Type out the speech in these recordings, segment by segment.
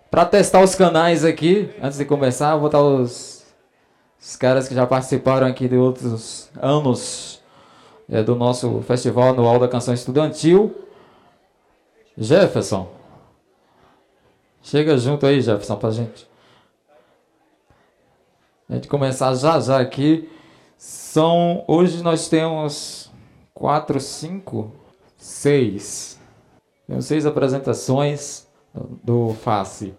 Para testar os canais aqui, antes de começar, vou botar os caras que já participaram aqui de outros anos do nosso Festival Anual da Canção Estudantil. Jefferson. Chega junto aí, Jefferson, pra gente. A gente começar já aqui. Hoje nós temos 4, 5, 6. Temos 6 apresentações do Face.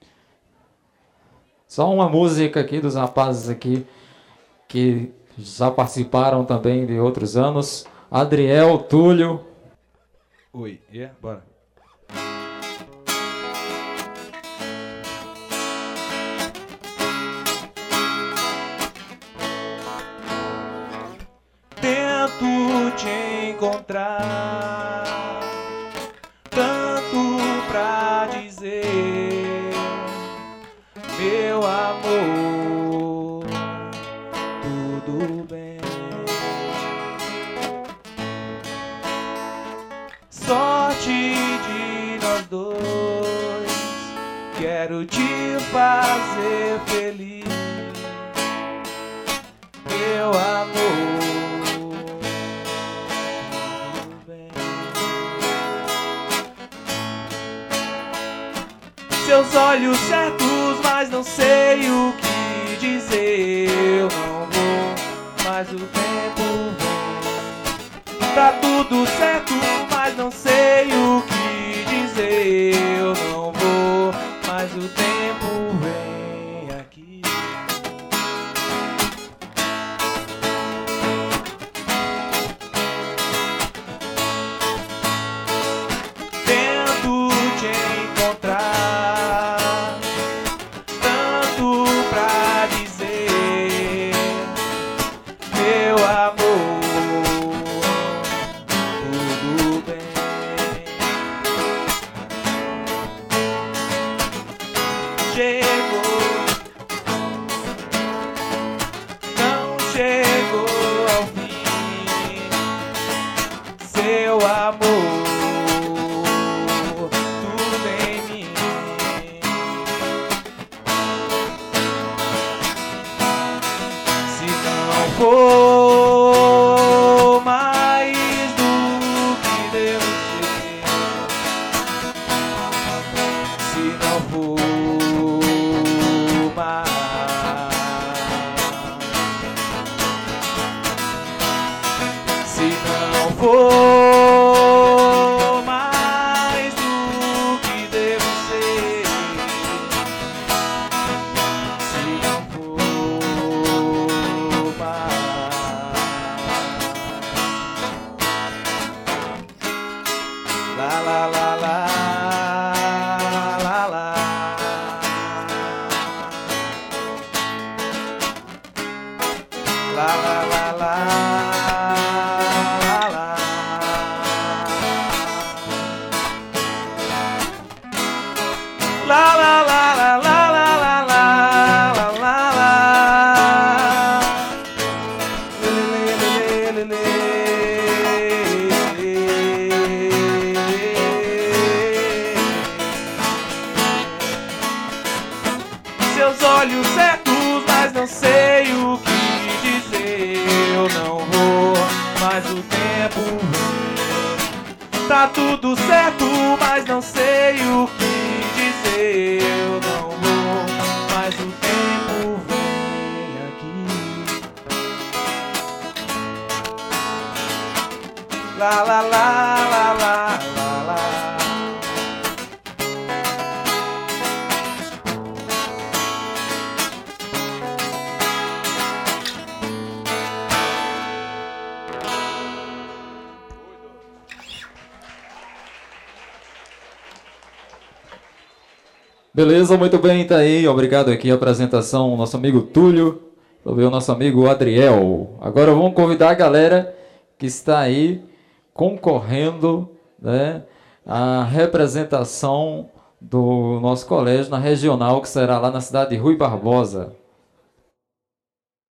Só uma música aqui dos rapazes aqui que já participaram também de outros anos. Adriel, Túlio. Oi, bora. Tento te encontrar, tanto pra dizer, meu amor, tudo bem. Sorte de nós dois, quero te fazer feliz, meu amor. Seus olhos certos, mas não sei o que dizer. Eu não vou, mas o tempo vem. Tá tudo certo, mas não sei o que dizer. Eu não vou, mas o tempo vem aqui. Tento te encontrar, tanto pra dizer, meu amor, tudo bem. Chegou, não chegou ao fim, seu amor, tudo em mim. Se não for mais do que devo ser, se não for mais, se não for mais do que devo ser, se não for mais, lá lá lá lá lá lá, lá lá lá lá lá, lá lá lá lá lá lá lá lá lá, lê, lê, lê, lê, lê. Seus olhos certos, mas não sei o que dizer. Eu não vou, mas o tempo vem. Tá tudo certo, mas não sei o que dizer. Eu não vou, mas o tempo vem aqui. Lá lá lá lá lá lá lá. Beleza, muito bem, tá aí. Obrigado aqui a apresentação, nosso amigo Túlio. Vou ver o nosso amigo Adriel. Agora vamos convidar a galera que está aí concorrendo, né, à representação do nosso colégio na regional, que será lá na cidade de Rui Barbosa.